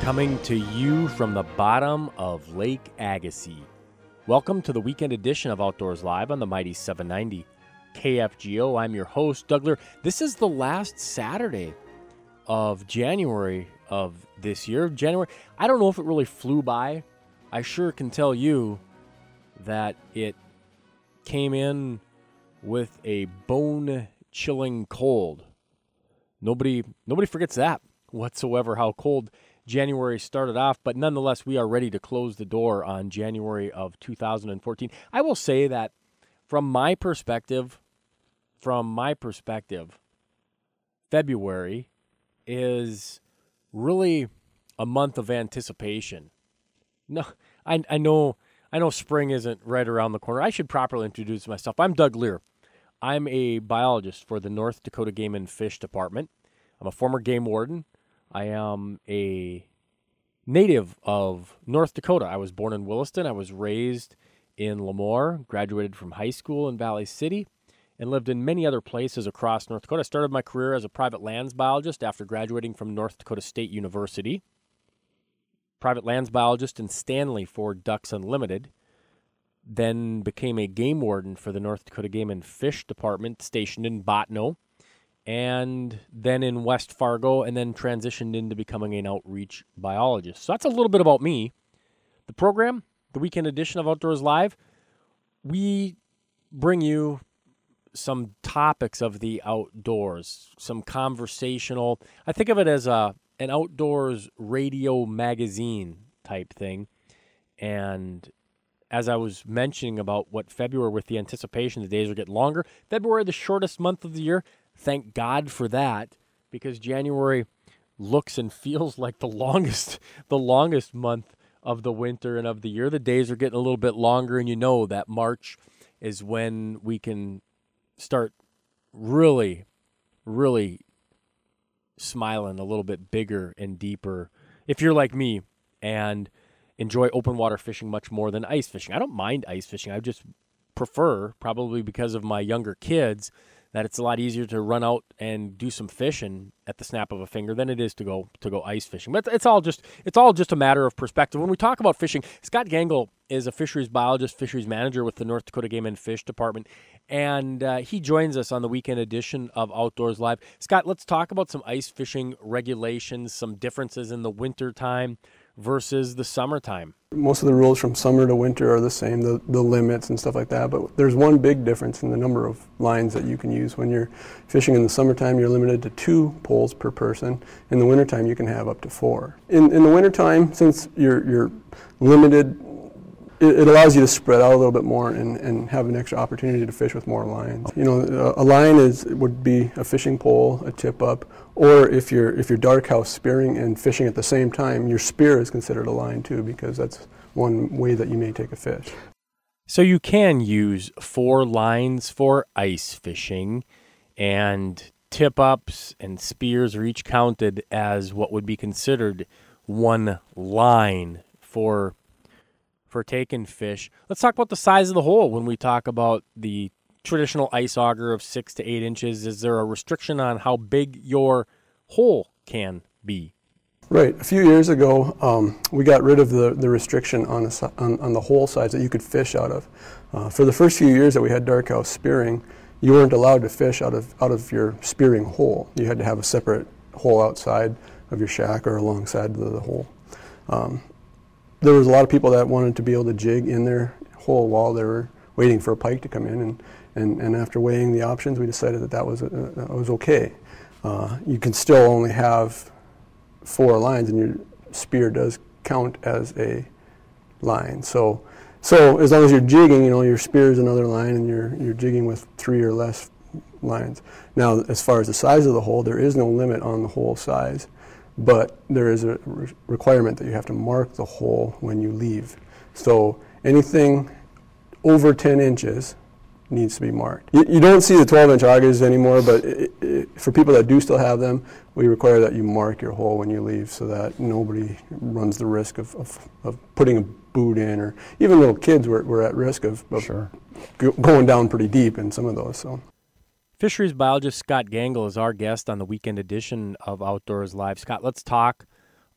Coming to you from the bottom of Lake Agassiz. Welcome to the weekend edition of Outdoors Live on the Mighty 790 KFGO. I'm your host, Doug Lear. This is the last Saturday of January of this year. January, I don't know if it really flew by. I sure can tell you that it came in with a bone-chilling cold. Nobody forgets that whatsoever, how cold January started off, but nonetheless, we are ready to close the door on January of 2014. I will say that from my perspective, February is really a month of anticipation. No, I know spring isn't right around the corner. I should properly introduce myself. I'm Doug Lear. I'm a biologist for the North Dakota Game and Fish Department. I'm a former game warden. I am a native of North Dakota. I was born in Williston. I was raised in Lemoore, graduated from high school in Valley City, and lived in many other places across North Dakota. I started my career as a private lands biologist after graduating from North Dakota State University. Private lands biologist in Stanley for Ducks Unlimited. Then became a game warden for the North Dakota Game and Fish Department stationed in Bottineau, and then in West Fargo, and then transitioned into becoming an outreach biologist. So that's a little bit about me. The program, the weekend edition of Outdoors Live, we bring you some topics of the outdoors, some conversational. I think of it as an outdoors radio magazine type thing. And as I was mentioning about what February, with the anticipation, the days are getting longer. February, the shortest month of the year. Thank God for that, because January looks and feels like the longest month of the winter and of the year. The days are getting a little bit longer, and you know that March is when we can start really, really smiling a little bit bigger and deeper. If you're like me and enjoy open water fishing much more than ice fishing. I don't mind ice fishing. I just prefer, probably because of my younger kids, that it's a lot easier to run out and do some fishing at the snap of a finger than it is to go ice fishing. But it's all just a matter of perspective. When we talk about fishing, Scott Gangle is a fisheries biologist, fisheries manager with the North Dakota Game and Fish Department, and he joins us on the weekend edition of Outdoors Live. Scott, let's talk about some ice fishing regulations, some differences in the winter time versus the summertime. Most of the rules from summer to winter are the same, the limits and stuff like that, but there's one big difference in the number of lines that you can use. When you're fishing in the summertime, you're limited to 2 poles per person. In the wintertime, you can have up to 4. In the wintertime, since you're limited, it allows you to spread out a little bit more and have an extra opportunity to fish with more lines. You know, a line would be a fishing pole, a tip up, or if you're dark house spearing and fishing at the same time, your spear is considered a line too, because that's one way that you may take a fish. So you can use 4 lines for ice fishing, and tip ups and spears are each counted as what would be considered one line for taking fish. Let's talk about the size of the hole when we talk about the traditional ice auger of 6 to 8 inches. Is there a restriction on how big your hole can be? Right. A few years ago, we got rid of the restriction on the hole size that you could fish out of. For the first few years that we had dark house spearing, you weren't allowed to fish out of your spearing hole. You had to have a separate hole outside of your shack or alongside the hole. There was a lot of people that wanted to be able to jig in their hole while they were waiting for a pike to come in, and after weighing the options, we decided that was okay. You can still only have 4 lines, and your spear does count as a line. So as long as you're jigging, your spear is another line, and you're jigging with 3 or less lines. Now, as far as the size of the hole, there is no limit on the hole size. But there is a requirement that you have to mark the hole when you leave. So anything over 10 inches needs to be marked. You don't see the 12-inch augers anymore, but for people that do still have them, we require that you mark your hole when you leave so that nobody runs the risk of putting a boot in, or even little kids were at risk of Sure. Going down pretty deep in some of those. So. Fisheries biologist Scott Gangle is our guest on the weekend edition of Outdoors Live. Scott, let's talk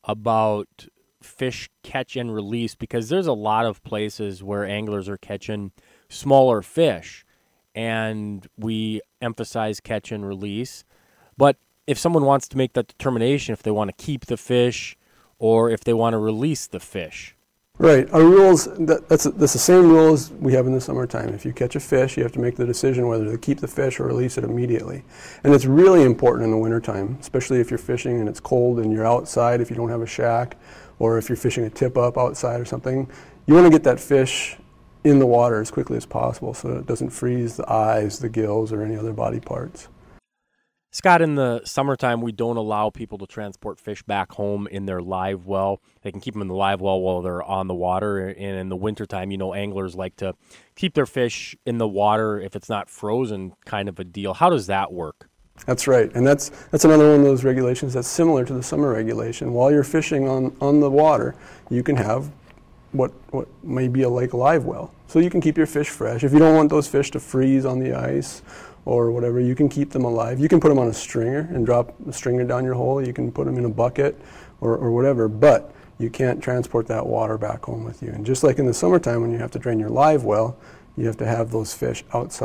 about fish catch and release, because there's a lot of places where anglers are catching smaller fish, and we emphasize catch and release. But if someone wants to make that determination, if they want to keep the fish or if they want to release the fish. Right. Our rules, that's the same rules we have in the summertime. If you catch a fish, you have to make the decision whether to keep the fish or release it immediately. And it's really important in the wintertime, especially if you're fishing and it's cold and you're outside, if you don't have a shack, or if you're fishing a tip-up outside or something. You want to get that fish in the water as quickly as possible so that it doesn't freeze the eyes, the gills, or any other body parts. Scott, in the summertime, we don't allow people to transport fish back home in their live well. They can keep them in the live well while they're on the water. And in the wintertime, anglers like to keep their fish in the water if it's not frozen, kind of a deal. How does that work? That's right. And that's another one of those regulations that's similar to the summer regulation. While you're fishing on the water, you can have what may be a lake live well. So you can keep your fish fresh. If you don't want those fish to freeze on the ice or whatever, you can keep them alive. You can put them on a stringer and drop the stringer down your hole. You can put them in a bucket or whatever, but you can't transport that water back home with you. And just like in the summertime when you have to drain your live well, you have to have those fish out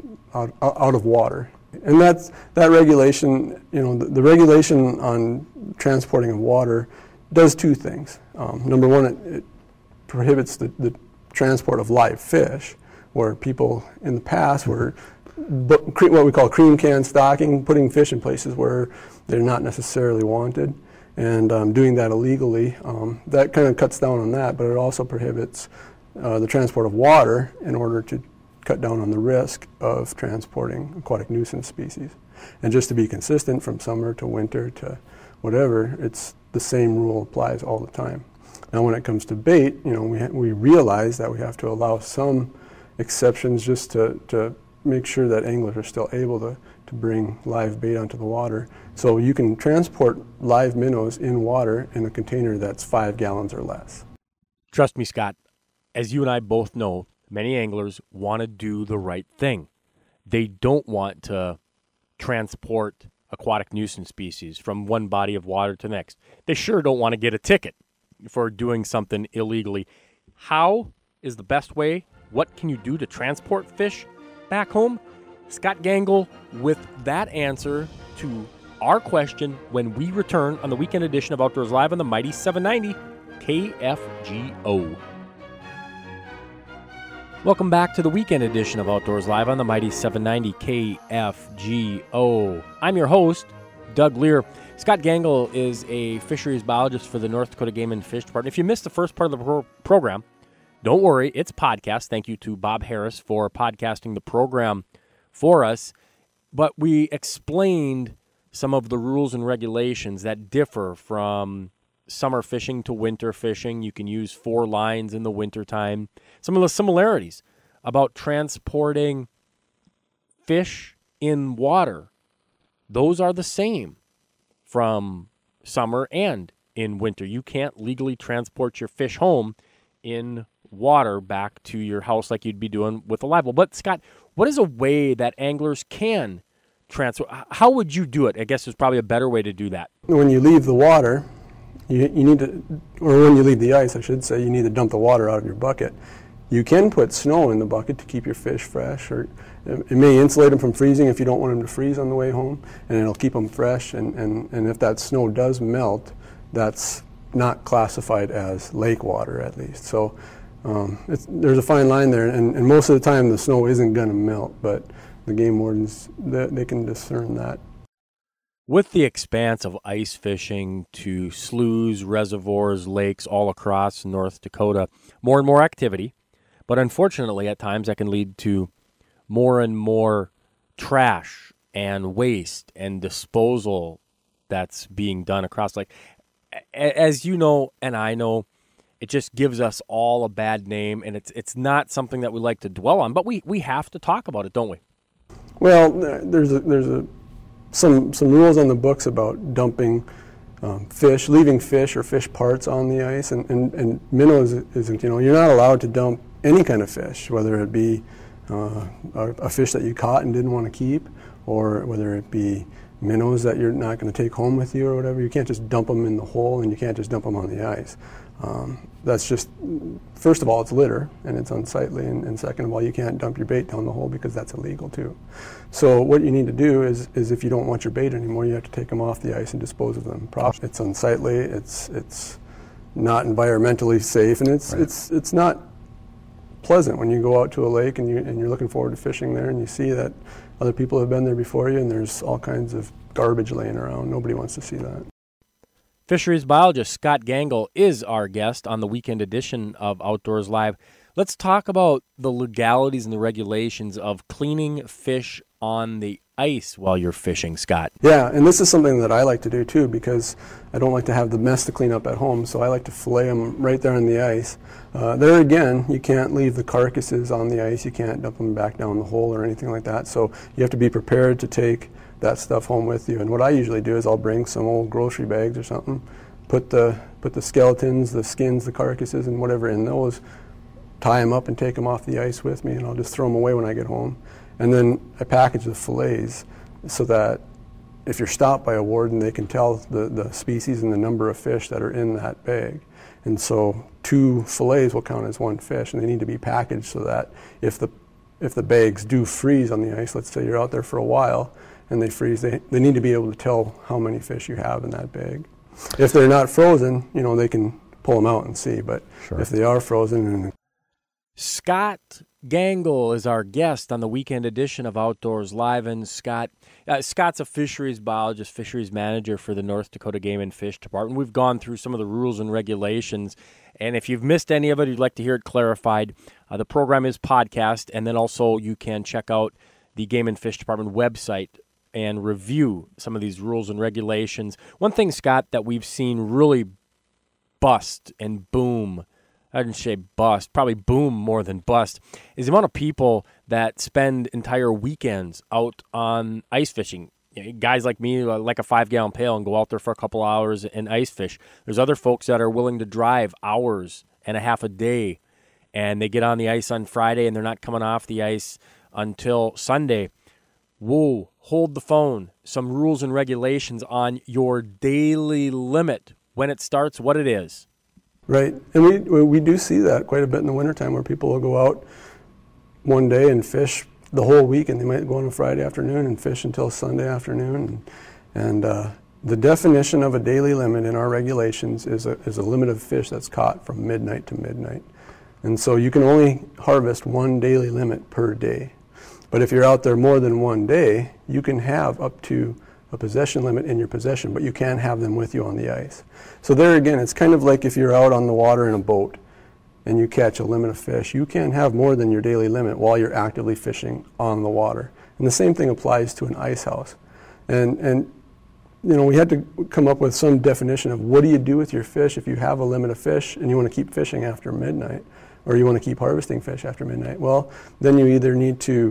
of water. And that regulation, the regulation on transporting of water does two things. Number one, it prohibits the transport of live fish, where people in the past were what we call cream can stocking, putting fish in places where they're not necessarily wanted, and doing that illegally. That kind of cuts down on that, but it also prohibits the transport of water in order to cut down on the risk of transporting aquatic nuisance species. And just to be consistent from summer to winter to whatever, it's the same rule applies all the time. Now when it comes to bait, we realize that we have to allow some exceptions just to make sure that anglers are still able to bring live bait onto the water. So you can transport live minnows in water in a container that's 5 gallons or less. Trust me, Scott, as you and I both know, many anglers want to do the right thing. They don't want to transport aquatic nuisance species from one body of water to the next. They sure don't want to get a ticket for doing something illegally. How is the best way? What can you do to transport fish back home? Scott Gangle with that answer to our question when we return on the weekend edition of Outdoors Live on the Mighty 790 KFGO. Welcome back to the weekend edition of Outdoors Live on the Mighty 790 KFGO. I'm your host, Doug Lear. Scott Gangle is a fisheries biologist for the North Dakota Game and Fish Department. If you missed the first part of the program, don't worry, it's podcast. Thank you to Bob Harris for podcasting the program for us. But we explained some of the rules and regulations that differ from summer fishing to winter fishing. You can use 4 lines in the wintertime. Some of the similarities about transporting fish in water, those are the same from summer and in winter. You can't legally transport your fish home in water back to your house like you'd be doing with a live well. But Scott, what is a way that anglers can transport? How would you do it? I guess there's probably a better way to do that. When you leave the water, you need to, or when you leave the ice, I should say, you need to dump the water out of your bucket. You can put snow in the bucket to keep your fish fresh, or it may insulate them from freezing if you don't want them to freeze on the way home, and it'll keep them fresh. And if that snow does melt, that's not classified as lake water, at least. So there's a fine line there, and most of the time the snow isn't going to melt, but the game wardens, they can discern that. With the expanse of ice fishing to sloughs, reservoirs, lakes all across North Dakota, more and more activity, but unfortunately at times that can lead to more and more trash and waste and disposal that's being done across lake. As you know and I know, it just gives us all a bad name, and it's not something that we like to dwell on, but we have to talk about it, don't we? Well, there's some rules on the books about dumping fish, leaving fish or fish parts on the ice, and minnows isn't. You're not allowed to dump any kind of fish, whether it be a fish that you caught and didn't want to keep, or whether it be minnows that you're not going to take home with you or whatever. You can't just dump them in the hole, and you can't just dump them on the ice. That's just, first of all, it's litter and it's unsightly, and second of all, you can't dump your bait down the hole because that's illegal too. So what you need to do is if you don't want your bait anymore, you have to take them off the ice and dispose of them. It's unsightly, it's not environmentally safe, and it's not pleasant when you go out to a lake and you're looking forward to fishing there and you see that other people have been there before you and there's all kinds of garbage laying around. Nobody wants to see that. Fisheries biologist Scott Gangel is our guest on the weekend edition of Outdoors Live. Let's talk about the legalities and the regulations of cleaning fish on the ice while you're fishing, Scott. Yeah, and this is something that I like to do too, because I don't like to have the mess to clean up at home, so I like to fillet them right there on the ice. There again, you can't leave the carcasses on the ice, you can't dump them back down the hole or anything like that, so you have to be prepared to take that stuff home with you. And what I usually do is I'll bring some old grocery bags or something, put the skeletons, the skins, the carcasses, and whatever in those, tie them up and take them off the ice with me, and I'll just throw them away when I get home. And then I package the fillets so that if you're stopped by a warden, they can tell the species and the number of fish that are in that bag. And so 2 fillets will count as 1 fish, and they need to be packaged so that if the bags do freeze on the ice, let's say you're out there for a while and they freeze, they need to be able to tell how many fish you have in that bag. If they're not frozen, they can pull them out and see, but sure. If they are frozen. Scott Gangel is our guest on the weekend edition of Outdoors Live. And Scott's a fisheries biologist, fisheries manager for the North Dakota Game and Fish Department. We've gone through some of the rules and regulations, and if you've missed any of it, you'd like to hear it clarified, the program is podcast, and then also you can check out the Game and Fish Department website and review some of these rules and regulations. One thing, Scott, that we've seen really bust and boom, I didn't say bust, probably boom more than bust, is the amount of people that spend entire weekends out on ice fishing. Guys like me, like a 5-gallon pail and go out there for a couple hours and ice fish. There's other folks that are willing to drive hours and a half a day, and they get on the ice on Friday and they're not coming off the ice until Sunday. Whoa, hold the phone. Some rules and regulations on your daily limit, when it starts, what it is. Right, and we do see that quite a bit in the wintertime where people will go out one day and fish the whole week, and they might go on a Friday afternoon and fish until Sunday afternoon. And the definition of a daily limit in our regulations is a limit of fish that's caught from midnight to midnight. And so you can only harvest 1 daily limit per day. But if you're out there more than 1 day, you can have up to a possession limit in your possession, but you can't have them with you on the ice. So there again, it's kind of like if you're out on the water in a boat and you catch a limit of fish, you can't have more than your daily limit while you're actively fishing on the water. And the same thing applies to an ice house. And we had to come up with some definition of what do you do with your fish if you have a limit of fish and you want to keep fishing after midnight, or you want to keep harvesting fish after midnight. Well, then you either need to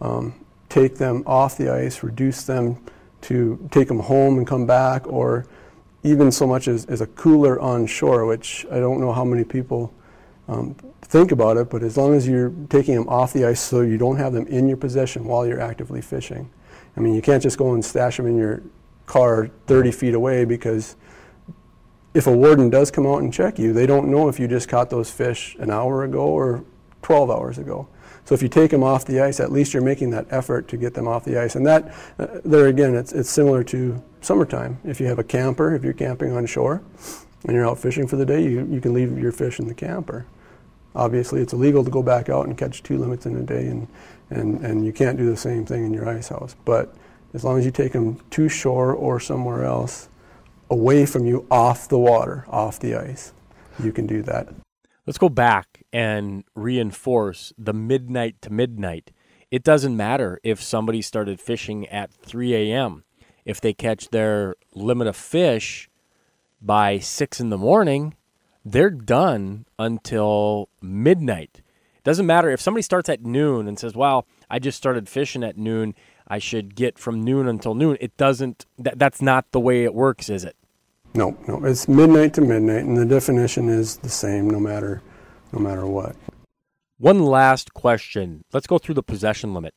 take them off the ice, reduce them to take them home and come back, or even so much as a cooler on shore, which I don't know how many people think about it, but as long as you're taking them off the ice so you don't have them in your possession while you're actively fishing. I mean, you can't just go and stash them in your car 30 feet away, because if a warden does come out and check you, they don't know if you just caught those fish an hour ago or 12 hours ago. So if you take them off the ice, at least you're making that effort to get them off the ice. And that, there again, it's similar to summertime. If you have a camper, if you're camping on shore and you're out fishing for the day, you can leave your fish in the camper. Obviously, it's illegal to go back out and catch 2 limits in a day, and you can't do the same thing in your ice house. But as long as you take them to shore or somewhere else, away from you, off the water, off the ice, you can do that. Let's go back and reinforce the midnight to midnight. It doesn't matter if somebody started fishing at 3 a.m. If they catch their limit of fish by 6 in the morning, they're done until midnight. It doesn't matter if somebody starts at noon and says, well, I just started fishing at noon, I should get from noon until noon. It doesn't, that's not the way it works, is it? No, it's midnight to midnight, and the definition is the same no matter what. One last question. Let's go through the possession limit.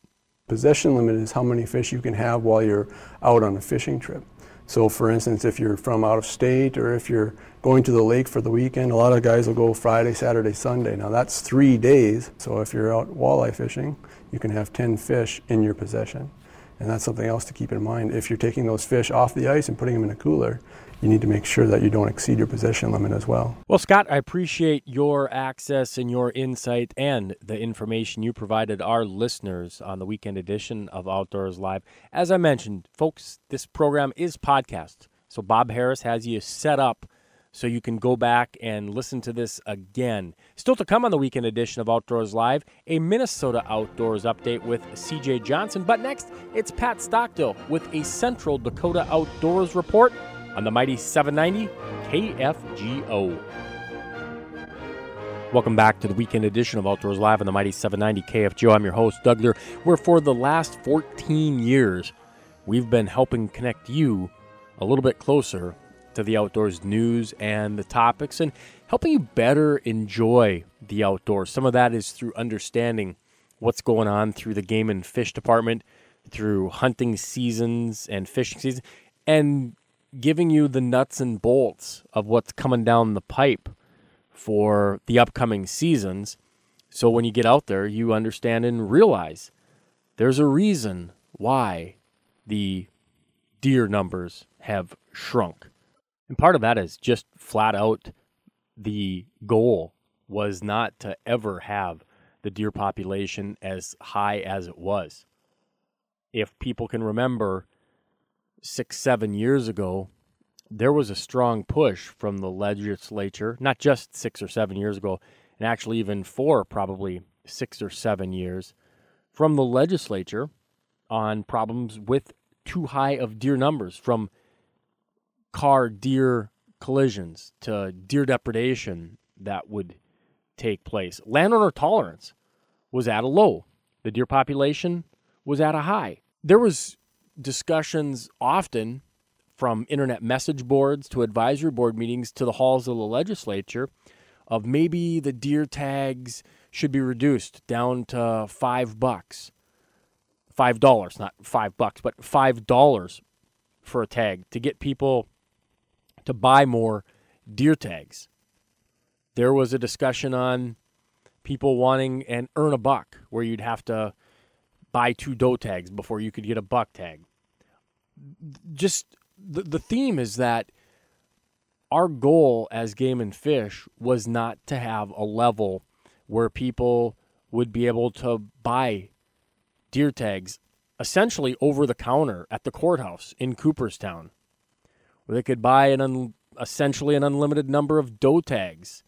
Possession limit is how many fish you can have while you're out on a fishing trip. So for instance, if you're from out of state or if you're going to the lake for the weekend, a lot of guys will go Friday, Saturday, Sunday. Now that's 3 days. So if you're out walleye fishing, you can have 10 fish in your possession. And that's something else to keep in mind. If you're taking those fish off the ice and putting them in a cooler, you need to make sure that you don't exceed your possession limit as well. Well, Scott, I appreciate your access and your insight and the information you provided our listeners on the weekend edition of Outdoors Live. As I mentioned, folks, this program is podcast. So Bob Harris has you set up so you can go back and listen to this again. Still to come on the weekend edition of Outdoors Live, a Minnesota Outdoors update with CJ Johnson. But next, it's Pat Stockdill with a Central Dakota Outdoors report on the mighty 790 KFGO. Welcome back to the weekend edition of Outdoors Live on the mighty 790 KFGO. I'm your host, Doug Lear, where for the last 14 years, we've been helping connect you a little bit closer to the outdoors news and the topics and helping you better enjoy the outdoors. Some of that is through understanding what's going on through the game and fish department, through hunting seasons and fishing seasons, and giving you the nuts and bolts of what's coming down the pipe for the upcoming seasons. So when you get out there, you understand and realize there's a reason why the deer numbers have shrunk. And part of that is just flat out the goal was not to ever have the deer population as high as it was. If people can remember 6-7 years ago, there was a strong push from the legislature, not just 6 or 7 years ago, and actually even for probably 6 or 7 years, from the legislature on problems with too high of deer numbers, from car-deer collisions to deer depredation that would take place. Landowner tolerance was at a low. The deer population was at a high. There was discussions often from internet message boards to advisory board meetings to the halls of the legislature of maybe the deer tags should be reduced down to $5. $5, not $5, but $5 for a tag to get people to buy more deer tags. There was a discussion on people wanting an earn a buck, where you'd have to buy 2 doe tags before you could get a buck tag. Just the theme is that our goal as Game and Fish was not to have a level where people would be able to buy deer tags essentially over the counter at the courthouse in Cooperstown, where they could buy essentially an unlimited number of doe tags,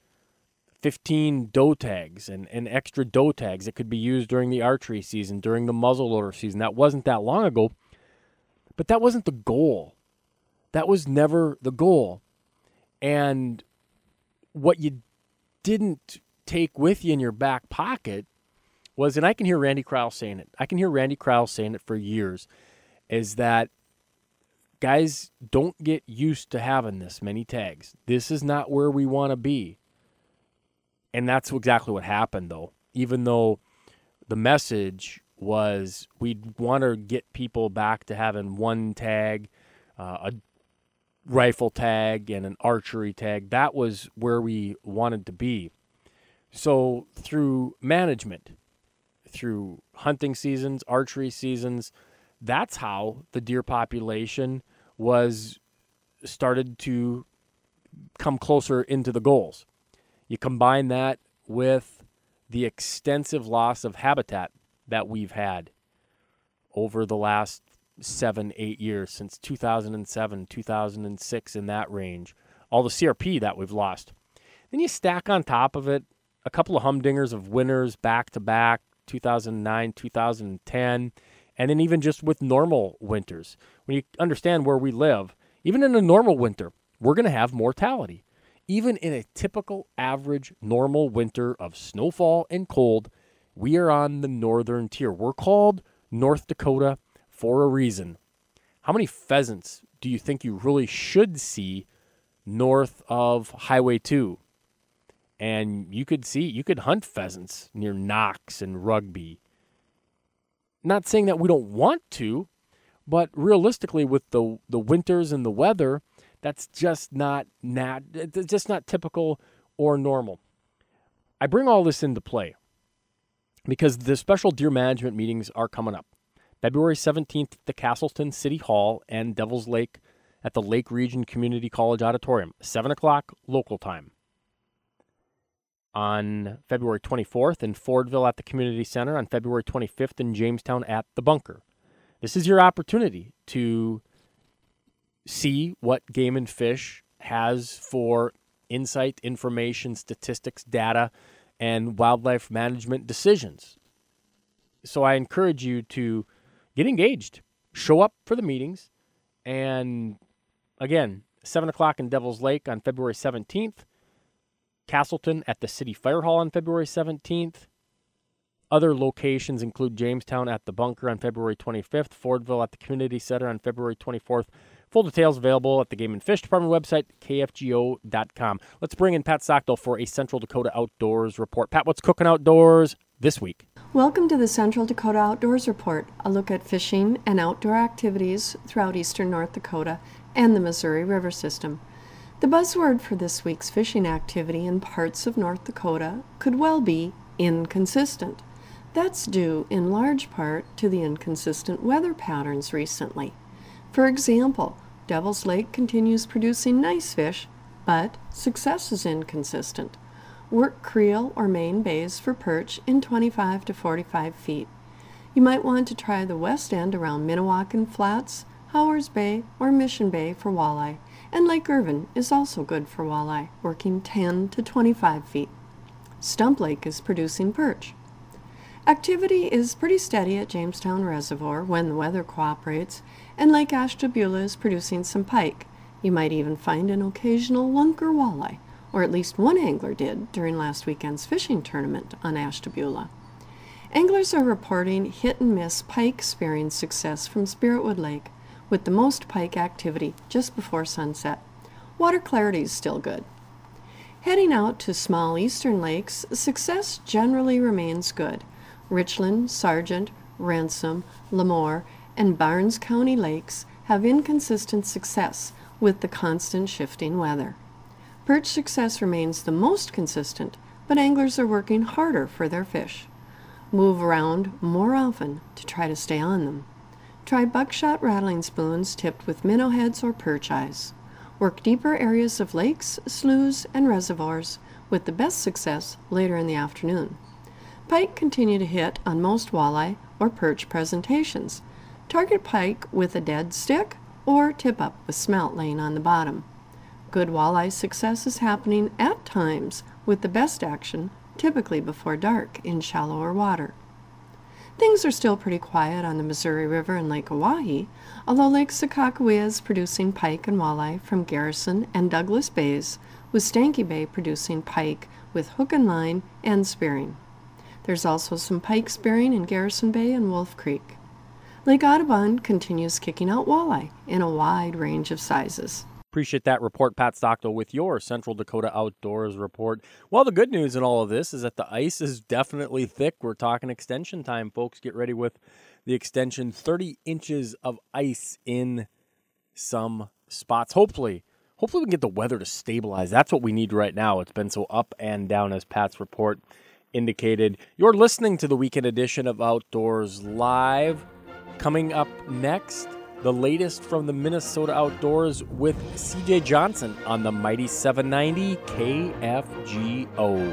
15 doe tags, and extra doe tags that could be used during the archery season, during the muzzleloader season. That wasn't that long ago, but that wasn't the goal. That was never the goal. And what you didn't take with you in your back pocket was, and I can hear Randy Crowell saying it for years, is that guys, don't get used to having this many tags. This is not where we want to be. And that's exactly what happened, though. Even though the message was we'd want to get people back to having one tag, a rifle tag, and an archery tag. That was where we wanted to be. So through management, through hunting seasons, archery seasons, that's how the deer population was started to come closer into the goals. You combine that with the extensive loss of habitat that we've had over the last 7-8 years, since 2007, 2006, in that range, all the CRP that we've lost. Then you stack on top of it a couple of humdingers of winners back-to-back, 2009, 2010, and then even just with normal winters. When you understand where we live, even in a normal winter, we're going to have mortality. Even in a typical average normal winter of snowfall and cold, we are on the northern tier. We're called North Dakota for a reason. How many pheasants do you think you really should see north of Highway 2? And you could hunt pheasants near Knox and Rugby. Not saying that we don't want to, but realistically, with the winters and the weather, that's just not typical or normal. I bring all this into play because the special deer management meetings are coming up. February 17th at the Castleton City Hall and Devil's Lake at the Lake Region Community College Auditorium, 7 o'clock local time. On February 24th in Fordville at the Community Center, on February 25th in Jamestown at the Bunker. This is your opportunity to see what Game and Fish has for insight, information, statistics, data, and wildlife management decisions. So I encourage you to get engaged, show up for the meetings, and again, 7 o'clock in Devil's Lake on February 17th, Castleton at the City Fire Hall on February 17th. Other locations include Jamestown at the Bunker on February 25th, Fordville at the Community Center on February 24th. Full details available at the Game and Fish Department website, kfgo.com. Let's bring in Pat Stockdale for a Central Dakota Outdoors report. Pat, what's cooking outdoors this week? Welcome to the Central Dakota Outdoors Report, a look at fishing and outdoor activities throughout eastern North Dakota and the Missouri River system. The buzzword for this week's fishing activity in parts of North Dakota could well be inconsistent. That's due in large part to the inconsistent weather patterns recently. For example, Devil's Lake continues producing nice fish, but success is inconsistent. Work creel or main bays for perch in 25 to 45 feet. You might want to try the west end around Minnewacan Flats, Howers Bay, or Mission Bay for walleye, and Lake Irvin is also good for walleye, working 10 to 25 feet. Stump Lake is producing perch. Activity is pretty steady at Jamestown Reservoir when the weather cooperates, and Lake Ashtabula is producing some pike. You might even find an occasional lunker walleye, or at least one angler did during last weekend's fishing tournament on Ashtabula. Anglers are reporting hit-and-miss pike spearing success from Spiritwood Lake, with the most pike activity just before sunset. Water clarity is still good. Heading out to small eastern lakes, success generally remains good. Richland, Sargent, Ransom, Lemoore, and Barnes County lakes have inconsistent success with the constant shifting weather. Perch success remains the most consistent, but anglers are working harder for their fish. Move around more often to try to stay on them. Try buckshot rattling spoons tipped with minnow heads or perch eyes. Work deeper areas of lakes, sloughs, and reservoirs, with the best success later in the afternoon. Pike continue to hit on most walleye or perch presentations. Target pike with a dead stick or tip up with smelt laying on the bottom. Good walleye success is happening at times with the best action typically before dark in shallower water. Things are still pretty quiet on the Missouri River and Lake Oahe, although Lake Sakakawea is producing pike and walleye from Garrison and Douglas Bays, with Stanky Bay producing pike with hook and line and spearing. There's also some pike spearing in Garrison Bay and Wolf Creek. Lake Audubon continues kicking out walleye in a wide range of sizes. Appreciate that report, Pat Stockdale, with your Central Dakota Outdoors report. Well, the good news in all of this is that the ice is definitely thick. We're talking extension time, folks. Get ready with the extension. 30 inches of ice in some spots. Hopefully we can get the weather to stabilize. That's what we need right now. It's been so up and down, as Pat's report indicated. You're listening to the weekend edition of Outdoors Live. Coming up next, the latest from the Minnesota Outdoors with CJ Johnson on the Mighty 790 KFGO.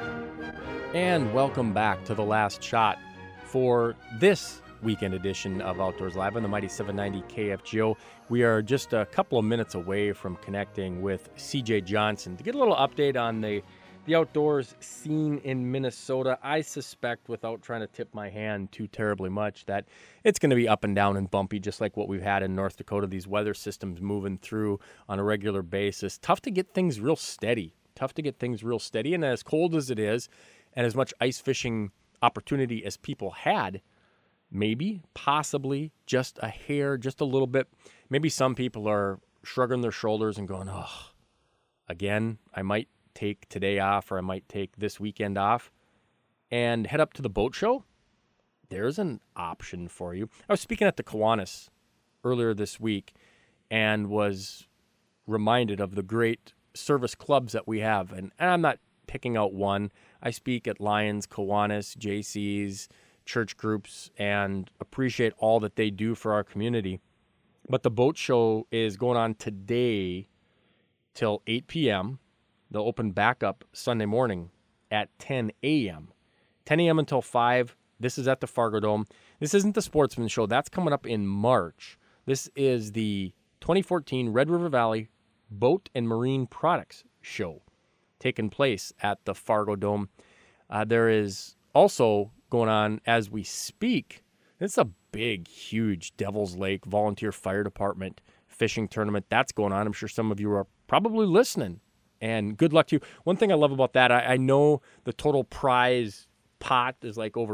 And welcome back to the last shot for this weekend edition of Outdoors Live on the Mighty 790 KFGO. We are just a couple of minutes away from connecting with CJ Johnson to get a little update on the outdoors scene in Minnesota. I suspect, without trying to tip my hand too terribly much, that it's going to be up and down and bumpy, just like what we've had in North Dakota, these weather systems moving through on a regular basis. Tough to get things real steady. And as cold as it is, and as much ice fishing opportunity as people had, maybe, possibly, just a hair, just a little bit. Maybe some people are shrugging their shoulders and going, oh, again, I might take today off, or I might take this weekend off and head up to the boat show. there's an option for you. I was speaking at the Kiwanis earlier this week and was reminded of the great service clubs that we have. And I'm not picking out one. I speak at Lions, Kiwanis, JC's, church groups, and appreciate all that they do for our community. But the boat show is going on today till 8 p.m. They'll open back up Sunday morning at 10 a.m. 10 a.m. until 5. This is at the Fargo Dome. This isn't the Sportsman Show. That's coming up in March. This is the 2014 Red River Valley Boat and Marine Products Show taking place at the Fargo Dome. There is also going on as we speak. It's a big, huge Devil's Lake Volunteer Fire Department fishing tournament that's going on. I'm sure some of you are probably listening, and good luck to you. One thing I love about that, I know the total prize pot is like over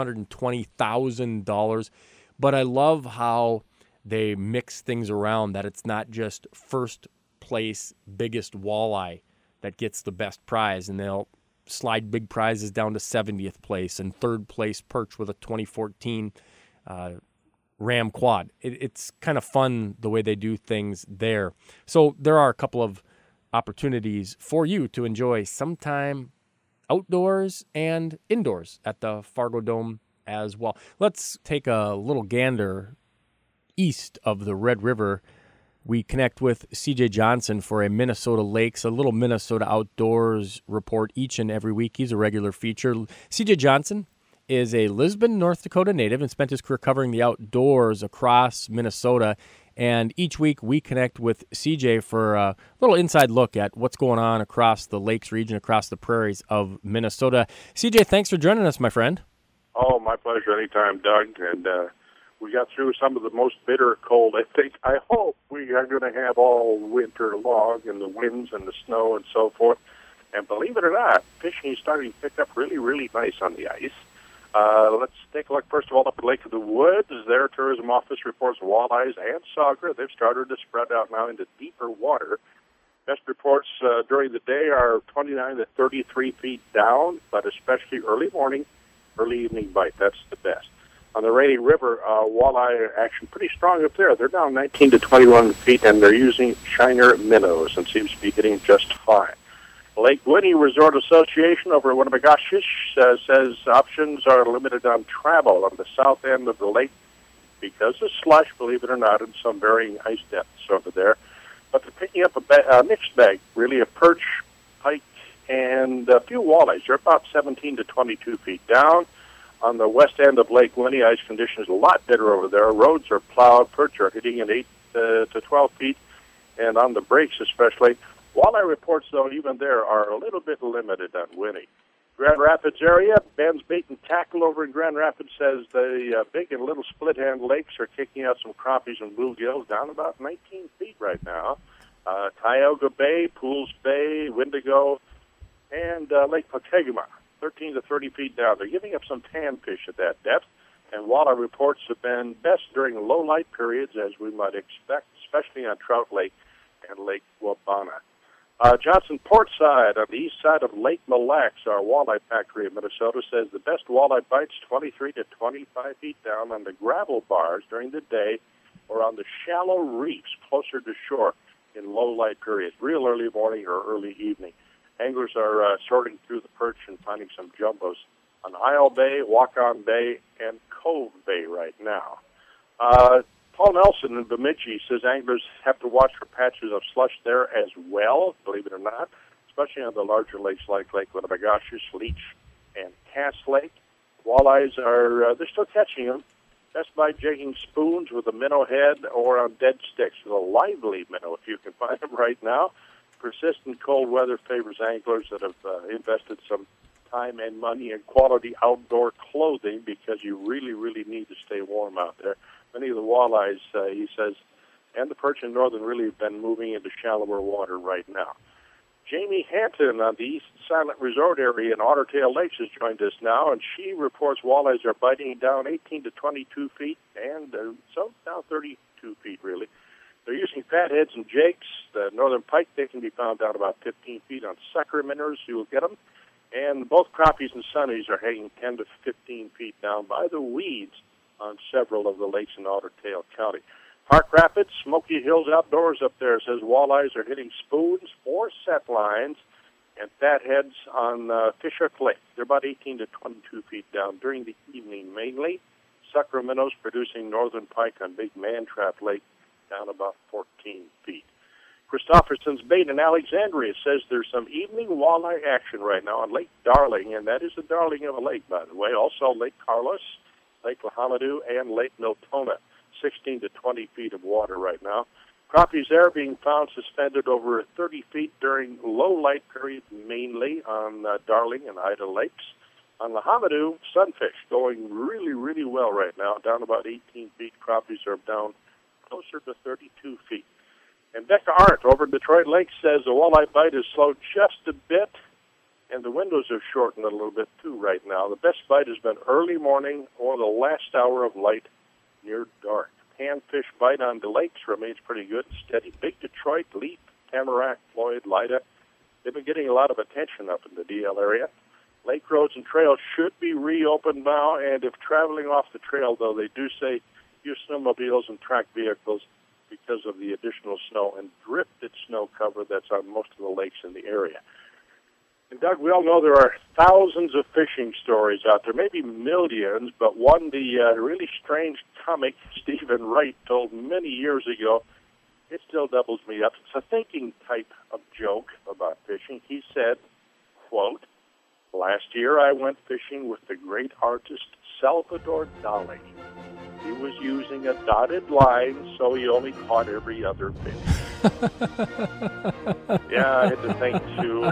$220,000, but I love how they mix things around, that it's not just first place biggest walleye that gets the best prize, and they'll slide big prizes down to 70th place and third place perch with a 2014 Ram Quad. It's kind of fun the way they do things there. So there are a couple of opportunities for you to enjoy sometime outdoors and indoors at the Fargo Dome as well. Let's take a little gander east of the Red River. We connect with CJ Johnson for a Minnesota Lakes, a little Minnesota Outdoors report each and every week. He's a regular feature. CJ Johnson is a Lisbon, North Dakota native and spent his career covering the outdoors across Minnesota. And each week we connect with CJ for a little inside look at what's going on across the Lakes region, across the prairies of Minnesota. CJ, thanks for joining us, my friend. Oh, my pleasure anytime, Doug. And we got through some of the most bitter cold. I hope we are going to have all winter long, and the winds and the snow and so forth. And believe it or not, fishing is starting to pick up really, really nice on the ice. Let's take a look, first of all, up at Lake of the Woods. Their tourism office reports walleyes and sauger. They've started to spread out now into deeper water. Best reports during the day are 29 to 33 feet down, but especially early morning, early evening bite. That's the best. On the Rainy River, walleye action pretty strong up there. They're down 19 to 21 feet, and they're using shiner minnows and seems to be getting just fine. Lake Winnie Resort Association over at Winnebagoshis says options are limited on travel on the south end of the lake because of slush, believe it or not, and some varying ice depths over there. But they're picking up a mixed bag, really, of perch, pike, and a few walleyes. They're about 17 to 22 feet down. On the west end of Lake Winnie, ice conditions a lot better over there. Roads are plowed, perch are hitting at 8 to 12 feet, and on the breaks especially. Walleye reports, though, even there are a little bit limited on Winnie. Grand Rapids area, Ben's Bait and Tackle over in Grand Rapids says the big and little split-hand lakes are kicking out some crappies and bluegills down about 19 feet right now. Tioga Bay, Pools Bay, Wendigo, and Lake Pokegama, 13 to 30 feet down. They're giving up some tan fish at that depth, and walleye reports have been best during low light periods, as we might expect, especially on Trout Lake and Lake Wabana. Johnson Portside, on the east side of Lake Mille Lacs, our walleye factory in Minnesota, says the best walleye bites 23 to 25 feet down on the gravel bars during the day or on the shallow reefs closer to shore in low light periods, real early morning or early evening. Anglers are sorting through the perch and finding some jumbos on Isle Bay, Walk-On Bay, and Cove Bay right now. Paul Nelson in Bemidji says anglers have to watch for patches of slush there as well, believe it or not, especially on the larger lakes like Lake Winnebagoshis, Leech, and Cass Lake. Walleyes they're still catching them, best by jigging spoons with a minnow head or on dead sticks with a lively minnow, if you can find them right now. Persistent cold weather favors anglers that have invested some time and money in quality outdoor clothing because you really, really need to stay warm out there. Many of the walleyes, he says, and the perch in northern really have been moving into shallower water right now. Jamie Hanton on the East Silent Resort area in Otter Tail Lakes has joined us now, and she reports walleyes are biting down 18 to 22 feet, and so down 32 feet, really. They're using fatheads and jakes. The northern pike, they can be found down about 15 feet on sucker minnows. You'll get them. And both crappies and sunnies are hanging 10 to 15 feet down by the weeds on several of the lakes in Ottertail County. Park Rapids, Smoky Hills Outdoors up there says walleyes are hitting spoons or set lines and fatheads on Fishhook Lake. They're about 18 to 22 feet down during the evening mainly. Sucker minnows producing northern pike on Big Mantrap Lake down about 14 feet. Christopherson's Bait in Alexandria says there's some evening walleye action right now on Lake Darling, and that is the darling of a lake, by the way. Also Lake Carlos, Lake Lahamadou, and Lake Miltona, 16 to 20 feet of water right now. Crappies there being found suspended over 30 feet during low light periods, mainly on Darling and Ida Lakes. On Lahamadou, sunfish going really, really well right now, down about 18 feet. Crappies are down closer to 32 feet. And Becca Arndt over at Detroit Lake says the walleye bite is slowed just a bit, and the windows have shortened a little bit too right now. The best bite has been early morning or the last hour of light near dark. Panfish bite on the lakes remains pretty good and steady. Big Detroit, Leaf, Tamarack, Floyd, Lida, they've been getting a lot of attention up in the DL area. Lake roads and trails should be reopened now, and if traveling off the trail, though, they do say use snowmobiles and track vehicles because of the additional snow and drifted snow cover that's on most of the lakes in the area. And Doug, we all know there are thousands of fishing stories out there, maybe millions, but one, the really strange comic Stephen Wright told many years ago, it still doubles me up. It's a thinking type of joke about fishing. He said, quote, "Last year I went fishing with the great artist Salvador Dali. He was using a dotted line, so he only caught every other fish." Yeah, I had to think, too.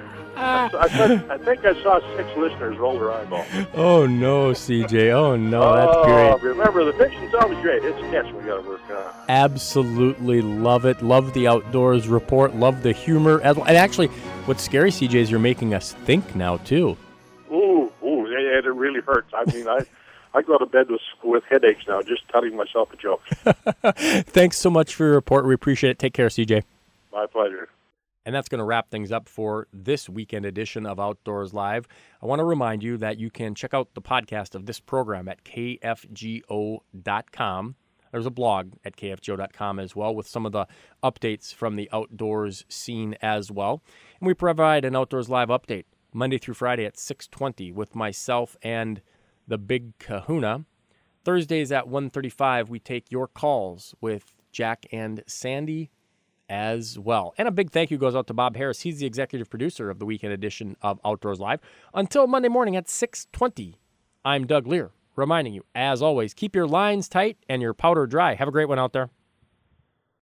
I think I saw 6 listeners roll their eyeballs. Oh, no, CJ. Oh, no, that's great. Remember, the fishing's always great. It's catch we got to work on. Absolutely love it. Love the Outdoors Report. Love the humor. And actually, what's scary, CJ, is you're making us think now, too. Ooh, it really hurts. I mean, I go to bed with headaches now just telling myself a joke. Thanks so much for your report. We appreciate it. Take care, CJ. My pleasure. And that's going to wrap things up for this weekend edition of Outdoors Live. I want to remind you that you can check out the podcast of this program at kfgo.com. There's a blog at kfgo.com as well with some of the updates from the outdoors scene as well. And we provide an Outdoors Live update Monday through Friday at 6:20 with myself and the Big Kahuna. Thursdays at 1:35, we take your calls with Jack and Sandy as well. And a big thank you goes out to Bob Harris. He's the executive producer of the weekend edition of Outdoors Live. Until Monday morning at 6:20, I'm Doug Lear, reminding you, as always, keep your lines tight and your powder dry. Have a great one out there.